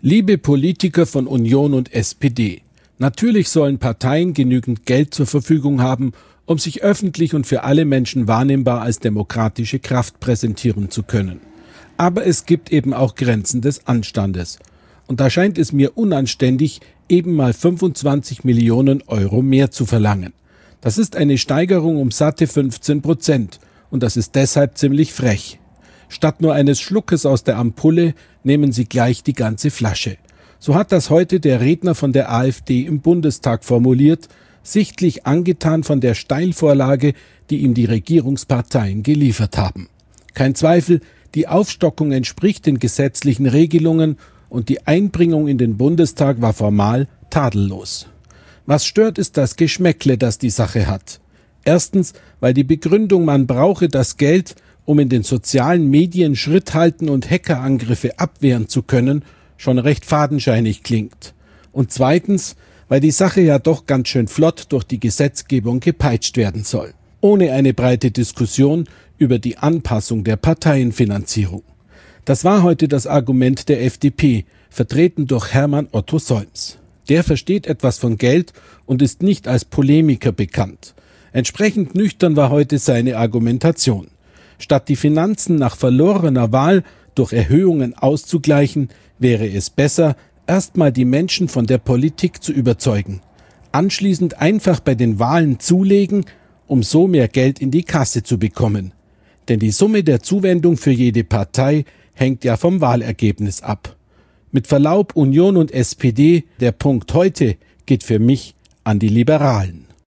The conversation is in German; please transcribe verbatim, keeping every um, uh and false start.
Liebe Politiker von Union und S P D, natürlich sollen Parteien genügend Geld zur Verfügung haben, um sich öffentlich und für alle Menschen wahrnehmbar als demokratische Kraft präsentieren zu können. Aber es gibt eben auch Grenzen des Anstandes. Und da scheint es mir unanständig, eben mal fünfundzwanzig Millionen Euro mehr zu verlangen. Das ist eine Steigerung um satte fünfzehn Prozent und das ist deshalb ziemlich frech. Statt nur eines Schluckes aus der Ampulle nehmen sie gleich die ganze Flasche. So hat das heute der Redner von der AfD im Bundestag formuliert, sichtlich angetan von der Steilvorlage, die ihm die Regierungsparteien geliefert haben. Kein Zweifel, die Aufstockung entspricht den gesetzlichen Regelungen und die Einbringung in den Bundestag war formal tadellos. Was stört, ist das Geschmäckle, das die Sache hat. Erstens, weil die Begründung, man brauche das Geld, um in den sozialen Medien Schritt halten und Hackerangriffe abwehren zu können, schon recht fadenscheinig klingt. Und zweitens, weil die Sache ja doch ganz schön flott durch die Gesetzgebung gepeitscht werden soll. Ohne eine breite Diskussion über die Anpassung der Parteienfinanzierung. Das war heute das Argument der F D P, vertreten durch Hermann Otto Solms. Der versteht etwas von Geld und ist nicht als Polemiker bekannt. Entsprechend nüchtern war heute seine Argumentation. Statt die Finanzen nach verlorener Wahl durch Erhöhungen auszugleichen, wäre es besser, erstmal die Menschen von der Politik zu überzeugen. Anschließend einfach bei den Wahlen zulegen, um so mehr Geld in die Kasse zu bekommen. Denn die Summe der Zuwendung für jede Partei hängt ja vom Wahlergebnis ab. Mit Verlaub, Union und S P D, der Punkt heute geht für mich an die Liberalen.